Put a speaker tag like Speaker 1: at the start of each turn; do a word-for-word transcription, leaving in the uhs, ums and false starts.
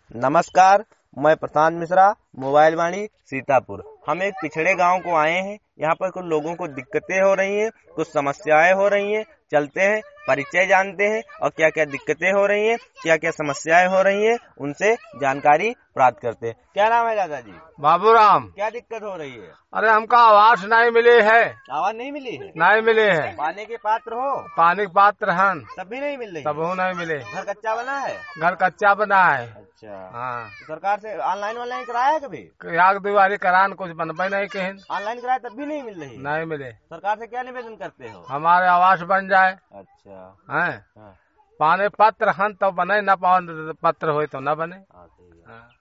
Speaker 1: नमस्कार, मैं प्रशांत मिश्रा, मोबाइल वाणी सीतापुर। हम एक पिछड़े गांव को आए हैं। यहाँ पर कुछ लोगों को दिक्कतें हो रही हैं, कुछ समस्याएं हो रही हैं। चलते हैं, परिचय जानते हैं और क्या क्या दिक्कतें हो रही हैं, क्या क्या समस्याएं हो रही हैं, उनसे जानकारी प्राप्त करते हैं। क्या नाम है दादाजी?
Speaker 2: बाबूराम।
Speaker 1: क्या दिक्कत हो रही है?
Speaker 2: अरे हमको आवास नहीं मिली है।
Speaker 1: आवाज नहीं मिली है?
Speaker 2: नहीं मिले है।
Speaker 1: पानी के पात्र हो?
Speaker 2: पानी के पात्र हन
Speaker 1: तब भी नहीं मिल रही?
Speaker 2: तब नहीं मिले।
Speaker 1: घर कच्चा बना है?
Speaker 2: घर कच्चा बना है।
Speaker 1: अच्छा,
Speaker 2: हाँ।
Speaker 1: तो सरकार से ऑनलाइन ऑनलाइन कराया है कभी?
Speaker 2: आग दीवारी करान कुछ बनबे नहीं कहीं।
Speaker 1: ऑनलाइन कराया तब भी नहीं मिल रही?
Speaker 2: नहीं मिले।
Speaker 1: सरकार से क्या निवेदन करते हो?
Speaker 2: हमारे आवास बन जाए।
Speaker 1: अच्छा
Speaker 2: है।
Speaker 1: हाँ।
Speaker 2: पानी पत्र हन तो बने, न पावन पत्र हो तो न बने।
Speaker 1: हाँ, सही है।
Speaker 2: हाँ।